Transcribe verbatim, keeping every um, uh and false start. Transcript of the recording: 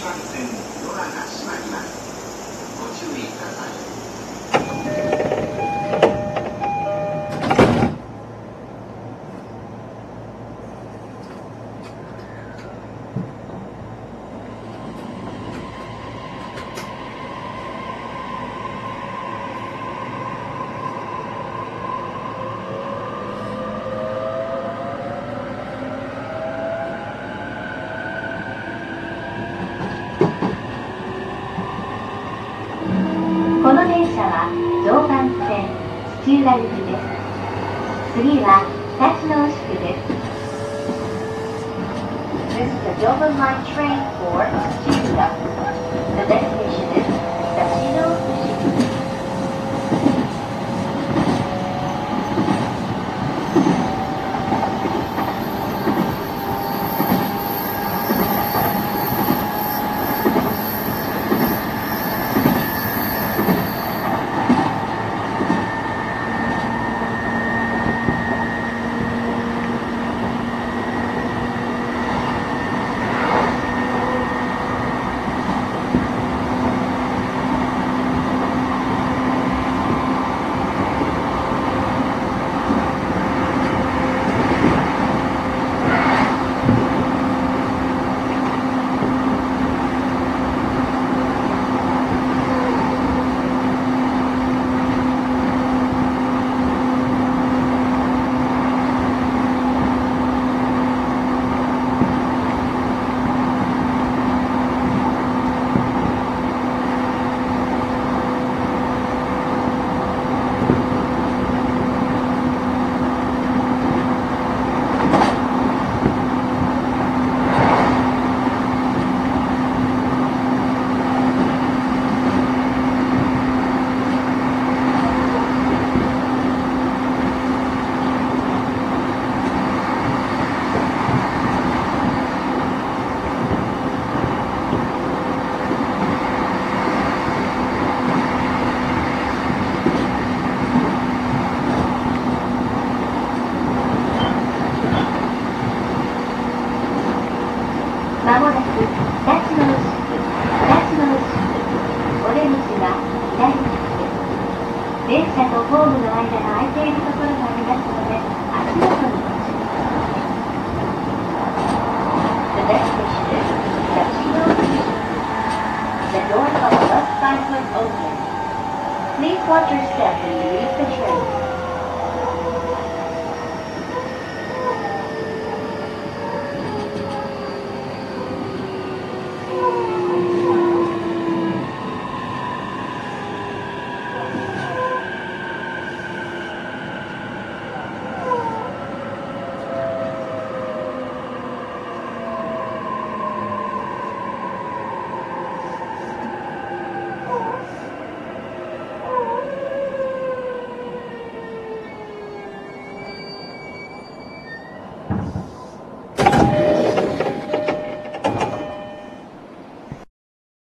番線ドアが閉まります。ご注意ください。 この電車は常磐線土浦行きです。次は立野宿です。This is the Jovan Line train for Chiura. The destination is Tachino-Ushiki. まもなく立野の宿、立野の宿、お出口が左利きです。電車とホームの間が空いているところがありますので、足元にご注意ください。The destination is Tachino-Ushiki. The doors on the left side will open. Please watch your step when you leave the train.